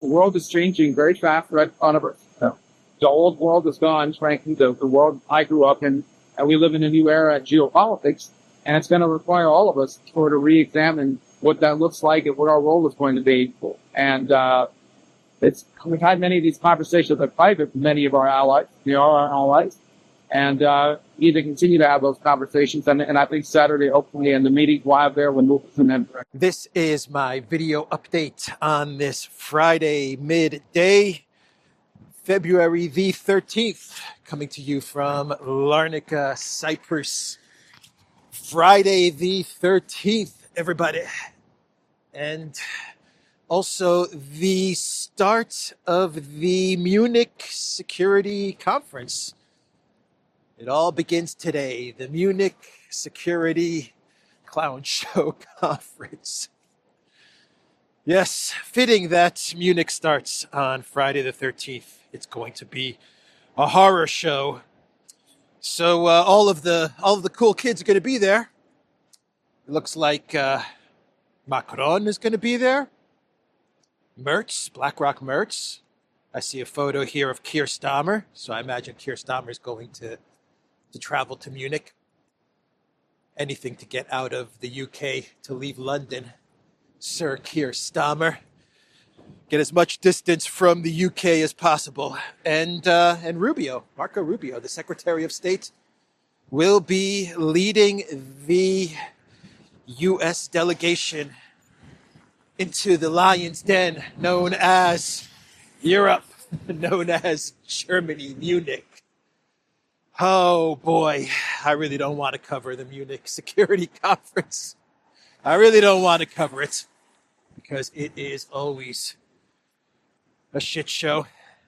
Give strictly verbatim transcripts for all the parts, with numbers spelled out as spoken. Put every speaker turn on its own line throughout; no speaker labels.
The world is changing very fast right in front of us. Yeah. The old world is gone, frankly, the, the world I grew up in, and we live in a new era in geopolitics, and it's going to require all of us to sort of re-examine what that looks like and what our role is going to be. And uh, it's we've had many of these conversations in private with many of our allies, you know, our allies, and uh, need to continue to have those conversations. And, and I think Saturday, hopefully, in the meeting we'll have there when we'll them.
This is my video update on this Friday midday, February the thirteenth, coming to you from Larnaca, Cyprus. Friday the thirteenth, everybody. And also the start of the Munich Security Conference. It all begins today, the Munich Security Clown Show Conference. Yes, fitting that Munich starts on Friday the thirteenth. It's going to be a horror show. So uh, all of the all of the cool kids are going to be there. It looks like uh, Macron is going to be there. Merz, BlackRock Merz. I see a photo here of Keir Starmer. So I imagine Keir Starmer is going to, to travel to Munich. Anything to get out of the U K, to leave London. Sir Keir Starmer. Get as much distance from the U K as possible. And uh, and Rubio, Marco Rubio, the Secretary of State, will be leading the U S delegation into the lion's den known as Europe, known as Germany, Munich. Oh boy, I really don't want to cover the Munich Security Conference. I really don't want to cover it because it is always a shit show.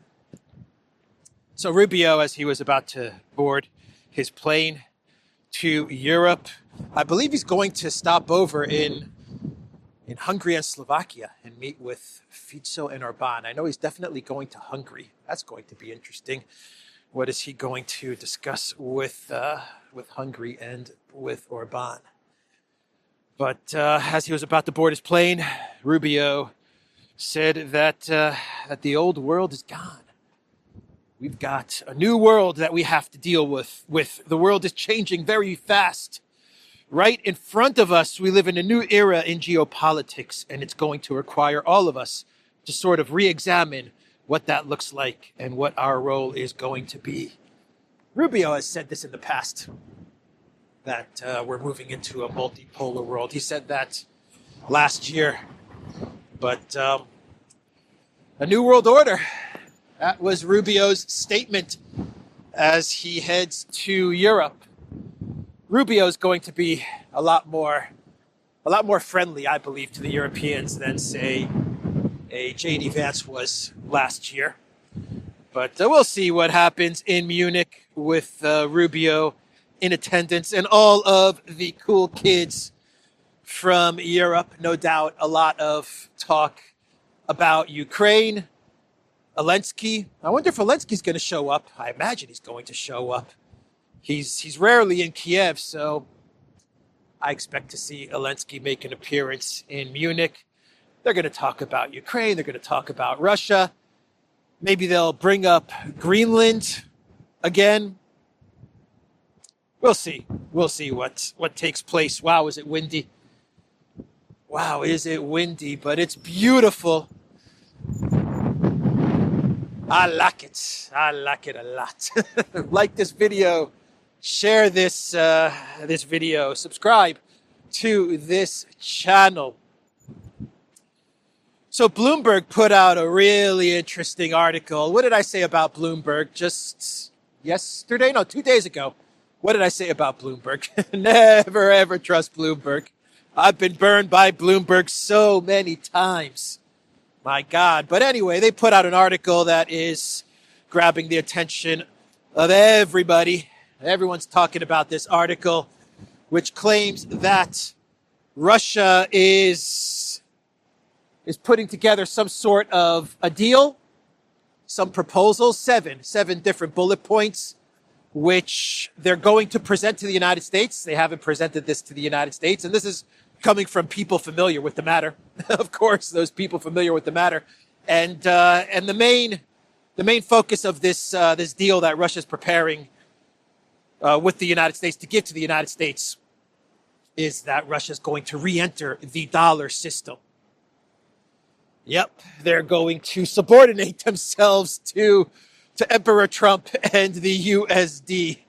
So Rubio, as he was about to board his plane to Europe, I believe he's going to stop over in in Hungary and Slovakia and meet with Fico and Orbán. I know he's definitely going to Hungary. That's going to be interesting. What is he going to discuss with uh, with Hungary and with Orbán? But uh, as he was about to board his plane, Rubio said that uh, that the old world is gone. We've got a new world that we have to deal with. With the world is changing very fast. Right in front of us, we live in a new era in geopolitics, and it's going to require all of us to sort of re-examine what that looks like and what our role is going to be. Rubio has said this in the past, that uh, we're moving into a multipolar world. He said that last year. But um, a new world order. That was Rubio's statement as he heads to Europe. Rubio's going to be a lot more, a lot more friendly, I believe, to the Europeans than, say, a J D Vance was last year. But uh, we'll see what happens in Munich with uh, Rubio in attendance and all of the cool kids from Europe. No doubt a lot of talk about Ukraine. Zelensky. I wonder if Zelensky's going to show up. I imagine he's going to show up. He's he's rarely in Kiev, so I expect to see Zelensky make an appearance in Munich. They're going to talk about Ukraine. They're going to talk about Russia. Maybe they'll bring up Greenland again. We'll see. We'll see what, what takes place. Wow, is it windy? Wow, is it windy? But it's beautiful. I like it. I like it a lot. Like this video. Share this uh, this video. Subscribe to this channel. So Bloomberg put out a really interesting article. What did I say about Bloomberg just yesterday? No, two days ago. What did I say about Bloomberg? Never, ever trust Bloomberg. I've been burned by Bloomberg so many times. My God. But anyway, they put out an article that is grabbing the attention of everybody. Everyone's talking about this article, which claims that Russia is, is putting together some sort of a deal, some proposals, seven, seven different bullet points, which they're going to present to the United States. They haven't presented this to the United States. And this is coming from people familiar with the matter. Of course, those people familiar with the matter And uh, and the main the main focus of this uh, this deal that Russia's preparing uh, with the United States to give to the United States is that Russia's going to re-enter the dollar system. Yep, they're going to subordinate themselves to to Emperor Trump and the U S D.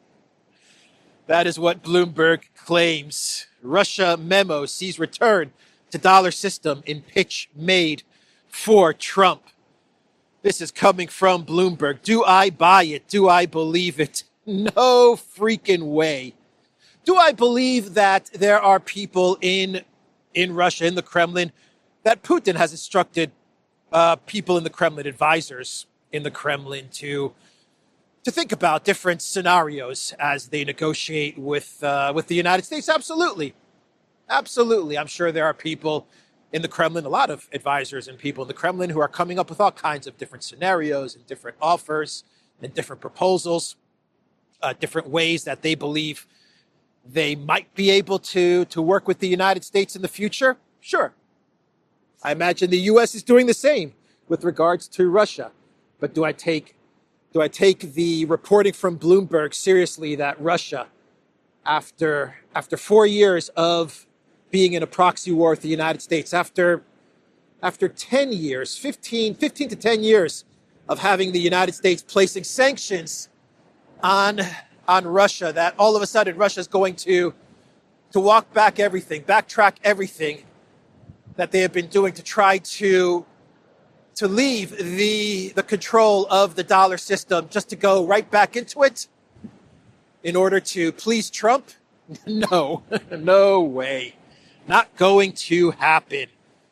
That is what Bloomberg claims. Russia memo sees return to dollar system in pitch made for Trump. This is coming from Bloomberg. Do I buy it? Do I believe it? No freaking way. Do I believe that there are people in in Russia, in the Kremlin, that Putin has instructed uh, people in the Kremlin, advisors in the Kremlin, to to think about different scenarios as they negotiate with uh, with the United States? Absolutely. Absolutely. I'm sure there are people in the Kremlin, a lot of advisors and people in the Kremlin who are coming up with all kinds of different scenarios and different offers and different proposals, uh, different ways that they believe they might be able to, to work with the United States in the future. Sure. I imagine the U S is doing the same with regards to Russia. But do I take do I take the reporting from Bloomberg seriously that Russia, after after four years of being in a proxy war with the United States, after after ten years, fifteen, fifteen to ten years of having the United States placing sanctions on on Russia, that all of a sudden Russia is going to to walk back everything, backtrack everything that they have been doing to try to to leave the the control of the dollar system, just to go right back into it in order to please Trump? No, no way. Not going to happen.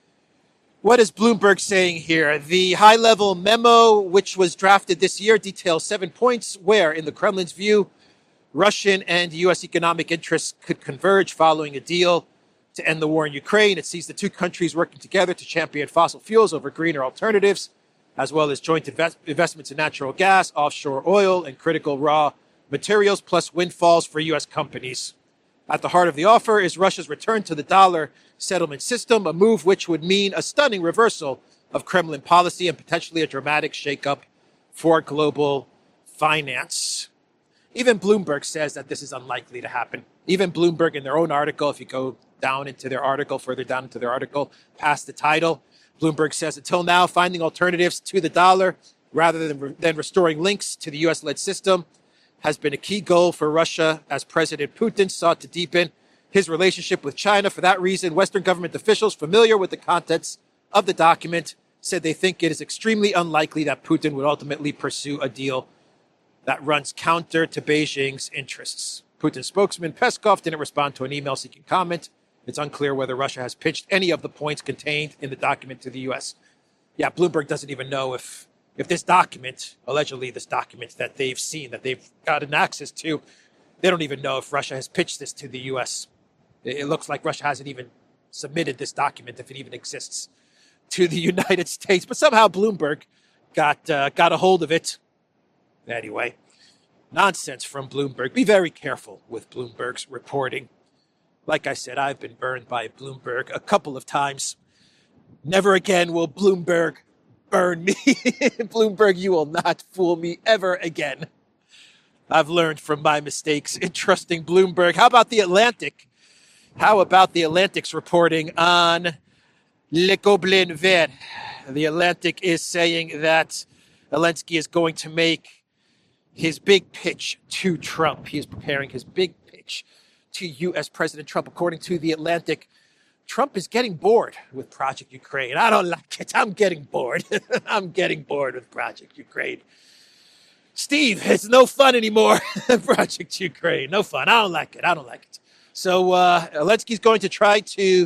What is Bloomberg saying here? The high-level memo, which was drafted this year, details seven points where, in the Kremlin's view, Russian and U S economic interests could converge following a deal to end the war in Ukraine. It sees the two countries working together to champion fossil fuels over greener alternatives, as well as joint invest- investments in natural gas, offshore oil, and critical raw materials, plus windfalls for U S companies. At the heart of the offer is Russia's return to the dollar settlement system, a move which would mean a stunning reversal of Kremlin policy and potentially a dramatic shakeup for global finance. Even Bloomberg says that this is unlikely to happen. Even Bloomberg, in their own article, if you go down into their article, further down into their article, past the title, Bloomberg says, until now, finding alternatives to the dollar rather than, than restoring links to the U S-led system has been a key goal for Russia, as President Putin sought to deepen his relationship with China. For that reason, Western government officials familiar with the contents of the document said they think it is extremely unlikely that Putin would ultimately pursue a deal that runs counter to Beijing's interests. Putin's spokesman Peskov didn't respond to an email seeking comment. It's unclear whether Russia has pitched any of the points contained in the document to the U S. Yeah, Bloomberg doesn't even know if if this document, allegedly this document that they've seen, that they've gotten access to, they don't even know if Russia has pitched this to the U S. It looks like Russia hasn't even submitted this document, if it even exists, to the United States. But somehow Bloomberg got uh, got a hold of it. Anyway, nonsense from Bloomberg. Be very careful with Bloomberg's reporting. Like I said, I've been burned by Bloomberg a couple of times. Never again will Bloomberg burn me. Bloomberg, you will not fool me ever again. I've learned from my mistakes in trusting Bloomberg. How about the Atlantic? How about the Atlantic's reporting on Le Gobelin Vert? The Atlantic is saying that Zelensky is going to make his big pitch to Trump. He is preparing his big pitch to U S President Trump. According to the Atlantic, Trump is getting bored with Project Ukraine. I don't like it. I'm getting bored. I'm getting bored with Project Ukraine. Steve, it's no fun anymore. Project Ukraine, no fun. I don't like it. I don't like it. So uh, Zelensky's going to try to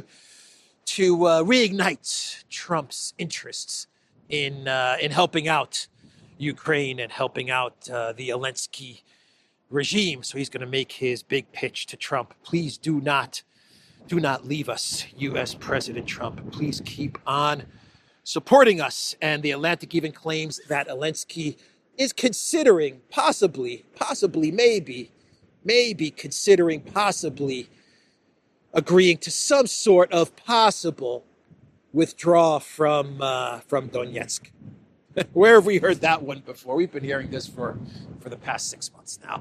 to uh, reignite Trump's interests in uh, in helping out Ukraine and helping out uh, the Zelensky regime. So he's going to make his big pitch to Trump. Please do not, do not leave us, U S President Trump. Please keep on supporting us. And the Atlantic even claims that Zelensky is considering, possibly, possibly, maybe, maybe considering possibly agreeing to some sort of possible withdraw from uh, from Donetsk. Where have we heard that one before? We've been hearing this for, for the past six months now.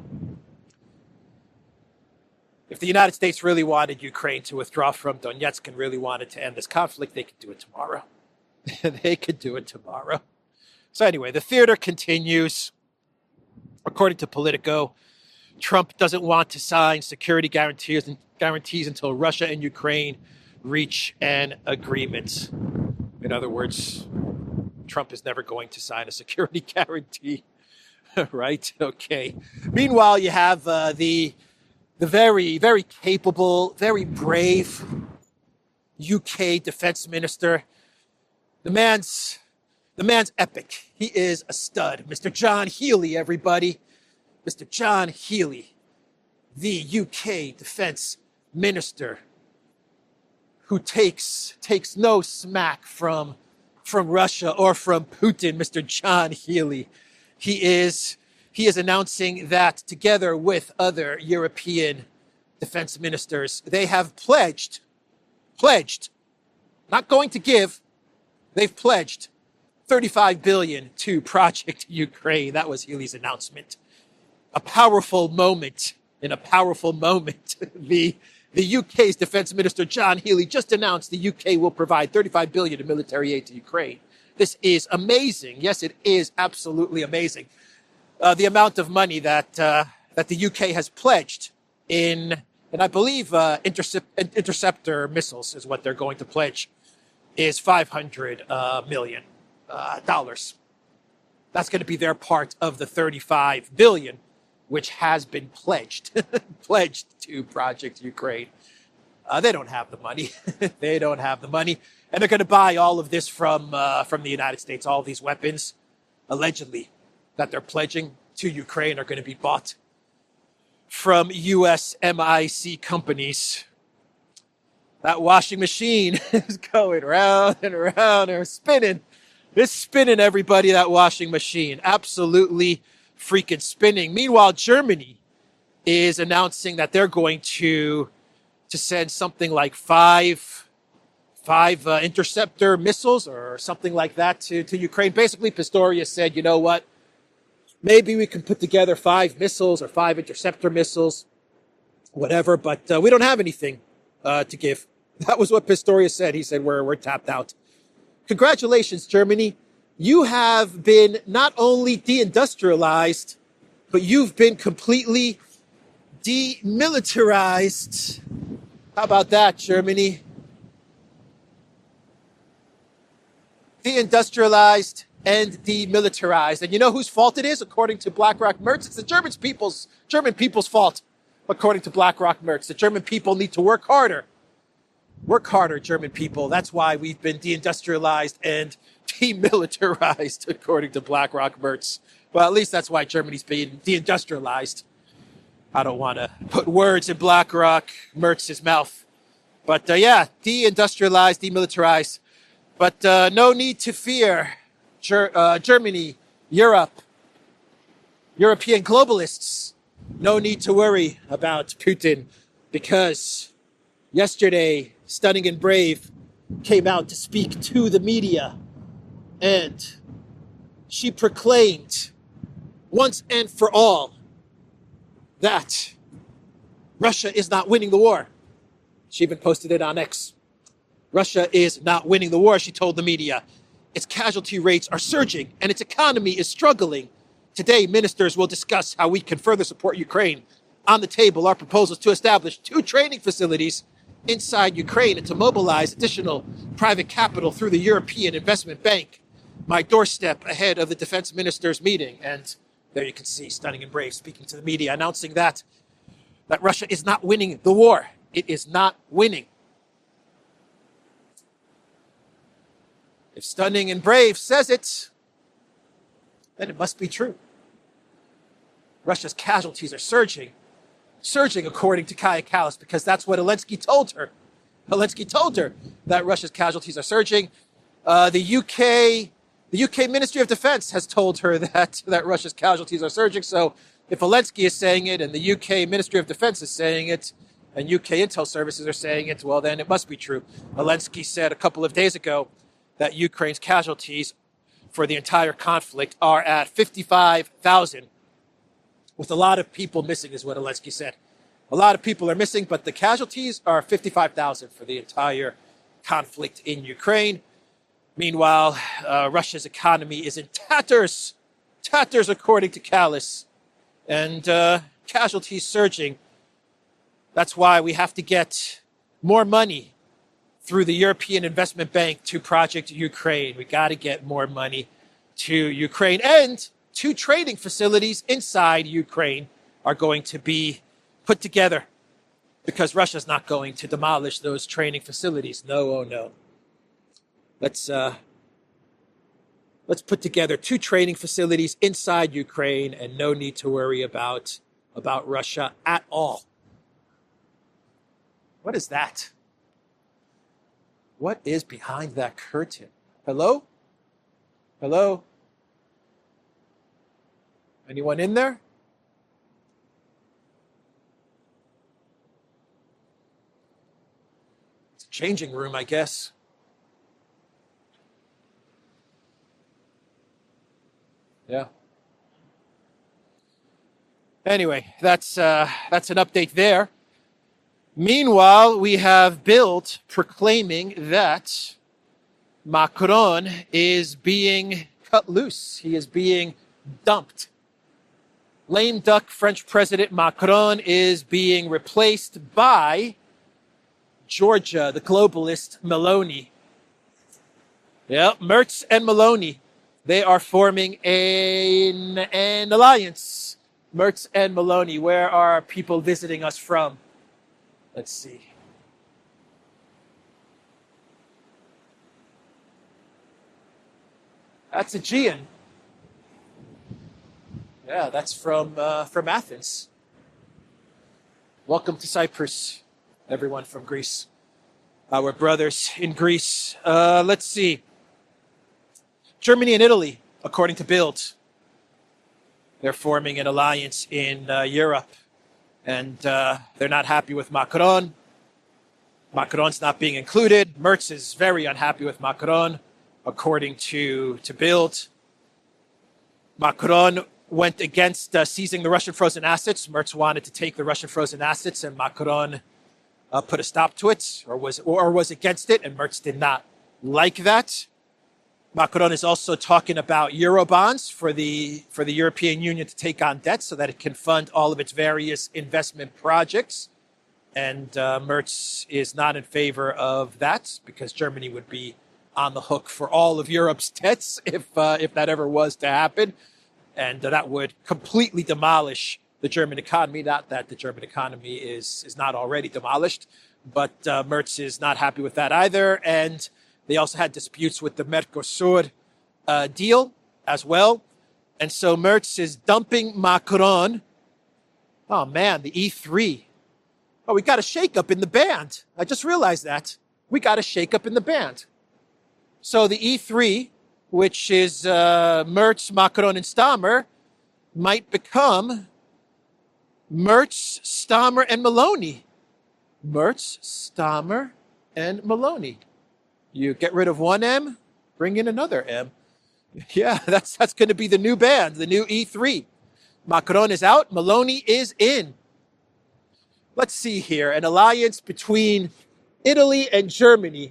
If the United States really wanted Ukraine to withdraw from Donetsk and really wanted to end this conflict, they could do it tomorrow. They could do it tomorrow. So anyway, the theater continues. According to Politico, Trump doesn't want to sign security guarantees, guarantees until Russia and Ukraine reach an agreement. In other words, Trump is never going to sign a security guarantee, right? Okay. Meanwhile, you have uh, the the very, very capable, very brave U K defense minister. The man's the man's epic. He is a stud. Mister John Healey, everybody. Mister John Healey, the U K defense minister, who takes takes no smack from from Russia or from Putin. Mister John Healey, he is he is announcing that together with other European defense ministers, they have pledged pledged not going to give, they've pledged thirty-five billion dollars to Project Ukraine. That was Healey's announcement. A powerful moment. In a powerful moment, the The U K's Defense Minister John Healey just announced the U K will provide thirty-five billion dollars in military aid to Ukraine. This is amazing. Yes, it is absolutely amazing. Uh, the amount of money that uh, that the U K has pledged in, and I believe uh, intercept, interceptor missiles is what they're going to pledge, is five hundred uh, million dollars. Uh, That's going to be their part of the thirty-five billion dollars, which has been pledged, pledged to Project Ukraine. Uh, they don't have the money. They don't have the money. And they're going to buy all of this from uh, from the United States. All these weapons, allegedly, that they're pledging to Ukraine are going to be bought from U S M I C companies. That washing machine is going round and around and spinning. It's spinning, everybody, that washing machine. Absolutely freaking spinning. Meanwhile, Germany is announcing that they're going to to send something like five five uh, interceptor missiles or something like that to, to Ukraine. Basically, Pistorius said, you know what? Maybe we can put together five missiles or five interceptor missiles, whatever, but uh, we don't have anything uh, to give. That was what Pistorius said. He said, we're, we're tapped out. Congratulations, Germany. You have been not only deindustrialized, but you've been completely demilitarized. How about that, Germany? Deindustrialized and demilitarized. And you know whose fault it is, according to BlackRock Mertz? It's the German people's, German people's fault, according to BlackRock Mertz. The German people need to work harder. Work harder, German people. That's why we've been deindustrialized and demilitarized, according to BlackRock Mertz. Well, at least that's why Germany's being deindustrialized. I don't want to put words in BlackRock Mertz's mouth. But uh, yeah, deindustrialized, demilitarized. But uh, no need to fear, Ger- uh, Germany, Europe, European globalists. No need to worry about Putin, because yesterday, Stunning and Brave came out to speak to the media, and she proclaimed once and for all that Russia is not winning the war. She even posted it on X. Russia is not winning the war, she told the media. Its casualty rates are surging and its economy is struggling. Today, ministers will discuss how we can further support Ukraine. On the table are proposals to establish two training facilities inside Ukraine and to mobilize additional private capital through the European Investment Bank. My doorstep ahead of the defense ministers' meeting. And there you can see Stunning and Brave speaking to the media, announcing that, that Russia is not winning the war. It is not winning. If Stunning and Brave says it, then it must be true. Russia's casualties are surging. Surging, according to Kaya Kallas, because that's what Zelensky told her. Zelensky told her that Russia's casualties are surging. Uh, the U K, the U K Ministry of Defense has told her that, that Russia's casualties are surging. So if Zelensky is saying it and the U K Ministry of Defense is saying it, and U K intel services are saying it, well, then it must be true. Zelensky said a couple of days ago that Ukraine's casualties for the entire conflict are at fifty-five thousand, with a lot of people missing, is what Zelensky said. A lot of people are missing, but the casualties are fifty-five thousand for the entire conflict in Ukraine. Meanwhile, uh, Russia's economy is in tatters, tatters according to Callas, and uh, casualties surging. That's why we have to get more money through the European Investment Bank to Project Ukraine. We got to get more money to Ukraine, and two trading facilities inside Ukraine are going to be put together because Russia's not going to demolish those training facilities. No, oh no. Let's uh, let's put together two training facilities inside Ukraine, and no need to worry about about Russia at all. What is that? What is behind that curtain? Hello? Hello? Anyone in there? It's a changing room, I guess. Yeah. Anyway, that's uh, that's an update there. Meanwhile, we have Bild proclaiming that Macron is being cut loose. He is being dumped. Lame duck French President Macron is being replaced by Georgia, the globalist Meloni. Yeah, Merz and Meloni. They are forming an, an alliance. Merz and Meloni. Where are people visiting us from? Let's see. That's Aegean. Yeah, that's from uh, from Athens. Welcome to Cyprus, everyone from Greece. Our brothers in Greece. Uh, let's see. Germany and Italy, according to Bild, they're forming an alliance in uh, Europe. And uh, they're not happy with Macron. Macron's not being included. Merz is very unhappy with Macron, according to, to Bild. Macron went against uh, seizing the Russian frozen assets. Merz wanted to take the Russian frozen assets, and Macron uh, put a stop to it, or was or was against it, and Merz did not like that. Macron is also talking about Eurobonds for the for the European Union to take on debt so that it can fund all of its various investment projects. And uh, Merz is not in favor of that because Germany would be on the hook for all of Europe's debts if uh, if that ever was to happen. And uh, that would completely demolish the German economy. Not that the German economy is, is not already demolished, but uh, Merz is not happy with that either. And they also had disputes with the Mercosur uh, deal as well. And so Merz is dumping Macron. Oh, man, the E three. Oh, we got a shakeup in the band. I just realized that. We got a shakeup in the band. So the E three, which is uh, Merz, Macron, and Stammer, might become Merz, Stammer, and Meloni. Merz, Stammer, and Meloni. You get rid of one M, bring in another M. Yeah, that's that's going to be the new band, the new E three. Macron is out, Meloni is in. Let's see here, an alliance between Italy and Germany.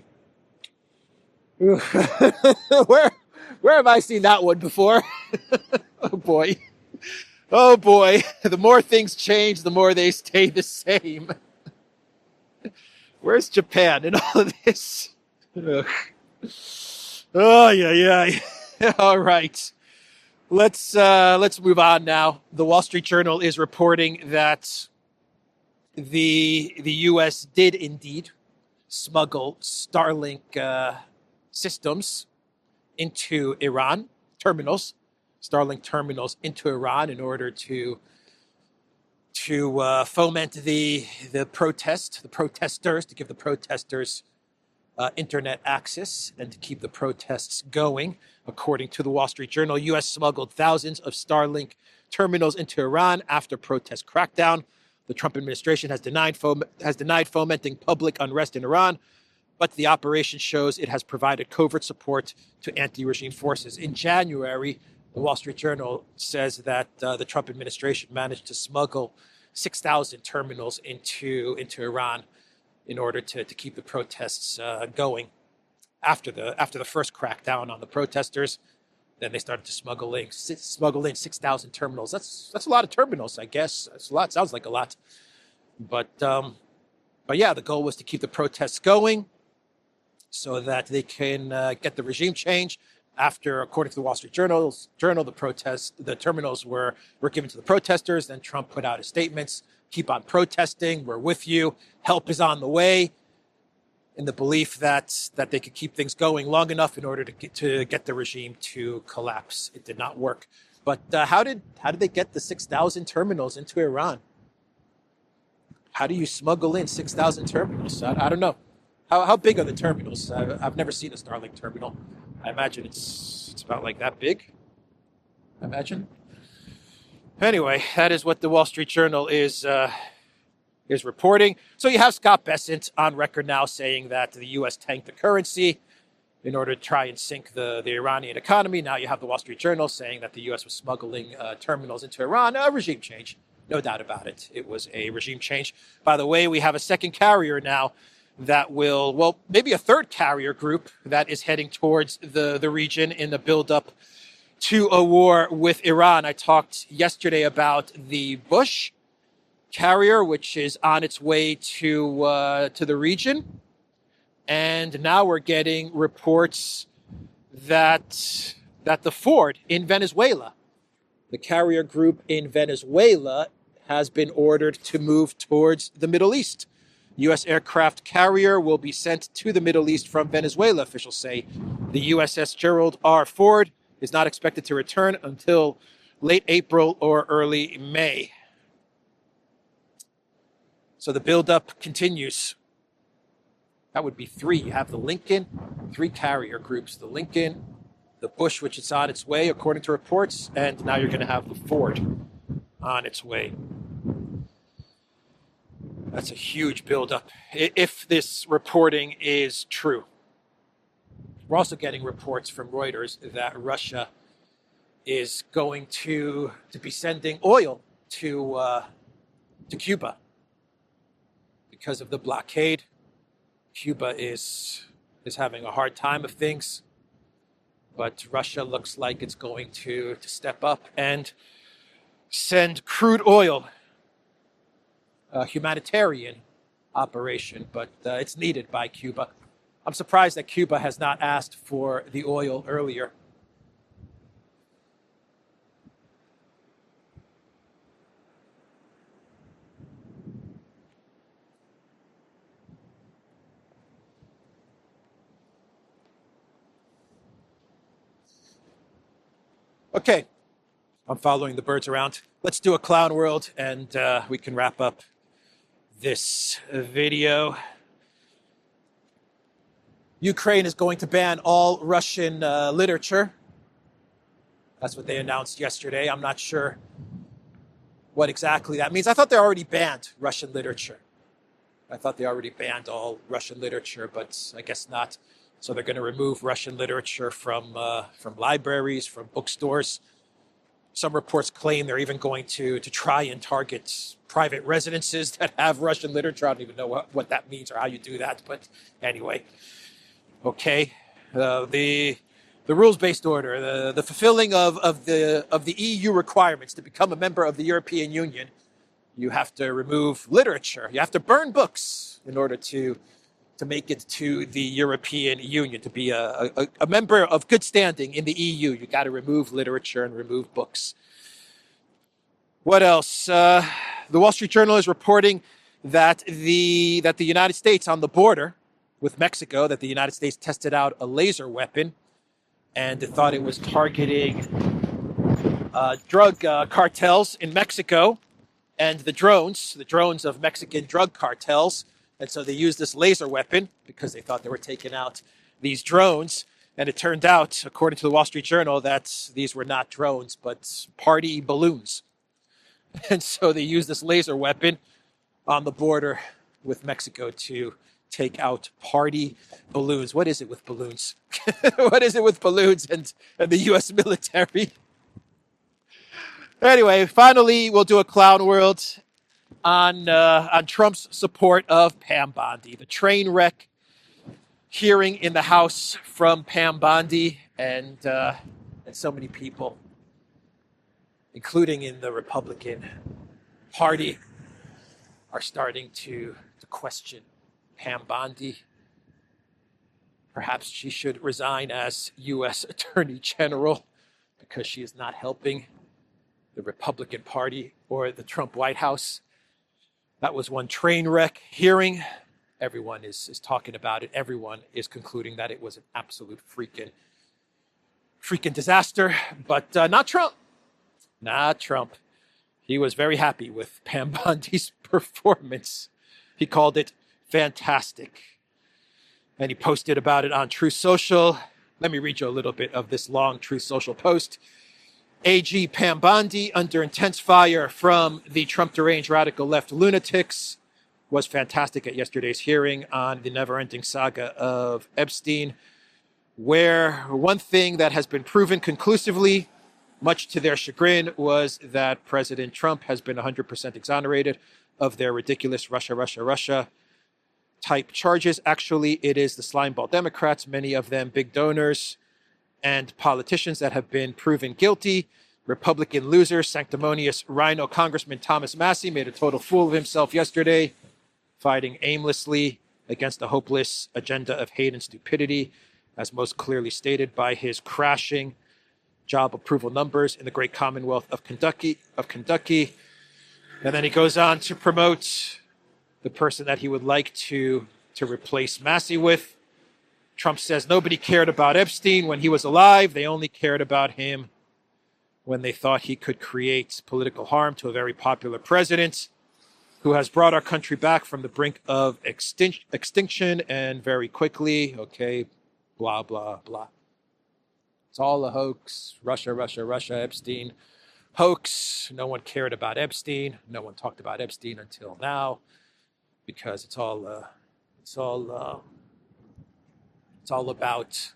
where where have I seen that one before? Oh boy. Oh boy. The more things change, the more they stay the same. Where's Japan in all of this? Ugh. Oh yeah, yeah. All right. Let's uh, let's move on now. The Wall Street Journal is reporting that the the U S did indeed smuggle Starlink uh, systems into Iran, terminals, Starlink terminals into Iran in order to to uh, foment the the protest, the protesters, to give the protesters Uh, internet access and to keep the protests going. According to the Wall Street Journal, U S smuggled thousands of Starlink terminals into Iran after protest crackdown. The Trump administration has denied fom- has denied fomenting public unrest in Iran, but the operation shows it has provided covert support to anti-regime forces. In January, the Wall Street Journal says that uh, the Trump administration managed to smuggle six thousand terminals into, into Iran in order to, to keep the protests uh, going. After the, after the first crackdown on the protesters, then they started to smuggle in, smuggle in six thousand terminals. That's, that's a lot of terminals, I guess. That's a lot. Sounds like a lot. But, um, but yeah, the goal was to keep the protests going so that they can uh, get the regime change. After, according to the Wall Street Journal, Journal, the protests, the terminals were, were given to the protesters. Then Trump put out his statements: keep on protesting, we're with you, help is on the way, in the belief that that they could keep things going long enough in order to get, to get the regime to collapse. It did not work. But uh, how did how did they get the six thousand terminals into Iran? How do you smuggle in six thousand terminals? I, I don't know. How how big are the terminals? I've, I've never seen a Starlink terminal. I imagine it's it's about like that big. I imagine. Anyway, that is what the Wall Street Journal is uh, is reporting. So you have Scott Bessent on record now saying that the U S tanked the currency in order to try and sink the, the Iranian economy. Now you have the Wall Street Journal saying that the U S was smuggling uh, terminals into Iran. A regime change, no doubt about it. It was a regime change. By the way, we have a second carrier now that will, well, maybe a third carrier group that is heading towards the, the region in the buildup to a war with Iran. I talked yesterday about the Bush carrier, which is on its way to uh, to the region. And now we're getting reports that that the Ford in Venezuela, the carrier group in Venezuela, has been ordered to move towards the Middle East. U S aircraft carrier will be sent to the Middle East from Venezuela, officials say. The U S S Gerald R. Ford is not expected to return until late April or early May. So the buildup continues. That would be three. You have the Lincoln, three carrier groups. The Lincoln, the Bush, which is on its way, according to reports, and now you're going to have the Ford on its way. That's a huge buildup, if this reporting is true. We're also getting reports from Reuters that Russia is going to, to be sending oil to uh, to Cuba because of the blockade. Cuba is is having a hard time of things, but Russia looks like it's going to, to step up and send crude oil. A humanitarian operation, but uh, it's needed by Cuba. I'm surprised that Cuba has not asked for the oil earlier. Okay, I'm following the birds around. Let's do a clown world, and uh, we can wrap up this video. Ukraine is going to ban all Russian uh, literature. That's what they announced yesterday. I'm not sure what exactly that means. I thought they already banned Russian literature. I thought they already banned all Russian literature, but I guess not. So they're going to remove Russian literature from uh, from libraries, from bookstores. Some reports claim they're even going to, to try and target private residences that have Russian literature. I don't even know what, what that means or how you do that. But anyway, okay. Uh, the the rules-based order, the, the fulfilling of, of the of the E U requirements to become a member of the European Union, you have to remove literature. You have to burn books in order to to make it to the European Union, to be a, a, a member of good standing in the E U. You got to remove literature and remove books. What else? Uh, the Wall Street Journal is reporting that the that the United States on the border with Mexico, that the United States tested out a laser weapon and it thought it was targeting uh, drug uh, cartels in Mexico and the drones, the drones of Mexican drug cartels. And so they used this laser weapon because they thought they were taking out these drones. And it turned out, according to the Wall Street Journal, that these were not drones, but party balloons. And so they used this laser weapon on the border with Mexico to take out party balloons. What is it with balloons? What is it with balloons and, and the U S military? Anyway, finally, we'll do a clown world on uh, on Trump's support of Pam Bondi, the train wreck hearing in the House from Pam Bondi and uh, and so many people, including in the Republican Party, are starting to, to question Pam Bondi. Perhaps she should resign as U S Attorney General because she is not helping the Republican Party or the Trump White House. That was one train wreck hearing. Everyone is, is talking about it. Everyone is concluding that it was an absolute freaking, freaking disaster. But uh, not Trump. Not Trump. He was very happy with Pam Bondi's performance. He called it fantastic. And he posted about it on Truth Social. Let me read you a little bit of this long Truth Social post. A G Pam Bondi, under intense fire from the Trump deranged radical left lunatics, was fantastic at yesterday's hearing on the never-ending saga of Epstein, where one thing that has been proven conclusively, much to their chagrin, was that President Trump has been one hundred percent exonerated of their ridiculous Russia, Russia, Russia type charges. Actually, it is the slimeball Democrats, many of them big donors and politicians, that have been proven guilty. Republican loser, sanctimonious rhino Congressman Thomas Massie made a total fool of himself yesterday, fighting aimlessly against a hopeless agenda of hate and stupidity, as most clearly stated by his crashing job approval numbers in the great Commonwealth of Kentucky. Of Kentucky. And then he goes on to promote the person that he would like to, to replace Massie with. Trump says nobody cared about Epstein when he was alive. They only cared about him when they thought he could create political harm to a very popular president who has brought our country back from the brink of extin- extinction and very quickly. Okay, blah, blah, blah. It's all a hoax. Russia, Russia, Russia, Epstein. Hoax. No one cared about Epstein. No one talked about Epstein until now because it's all, uh, it's all, uh, it's all about,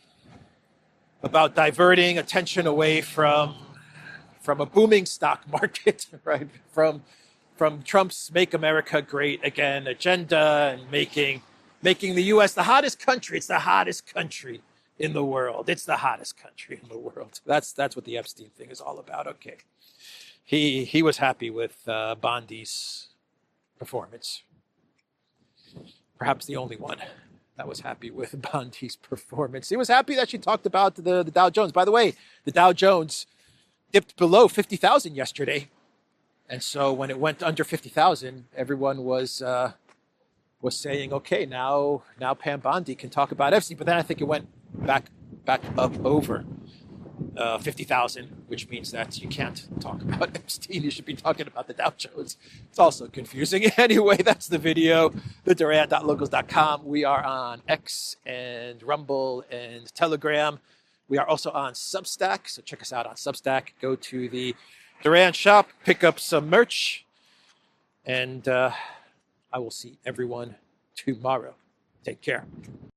about diverting attention away from, from a booming stock market, right? From, from Trump's "Make America Great Again" agenda and making, making the U S the hottest country. It's the hottest country in the world. It's the hottest country in the world. That's that's what the Epstein thing is all about. Okay, he he was happy with uh, Bondi's performance. Perhaps the only one that was happy with Bondi's performance. He was happy that she talked about the, the Dow Jones. By the way, the Dow Jones dipped below fifty thousand yesterday, and so when it went under fifty thousand, everyone was uh, was saying, okay, now now Pam Bondi can talk about Epstein. But then I think it went back back up over uh, fifty thousand, which means that you can't talk about Epstein. You should be talking about the Dow Jones. It's also confusing. Anyway, that's the video. the duran dot locals dot com. We are on X and Rumble and Telegram. We are also on Substack, so check us out on Substack. Go to the Duran shop, pick up some merch, and uh, I will see everyone tomorrow. Take care.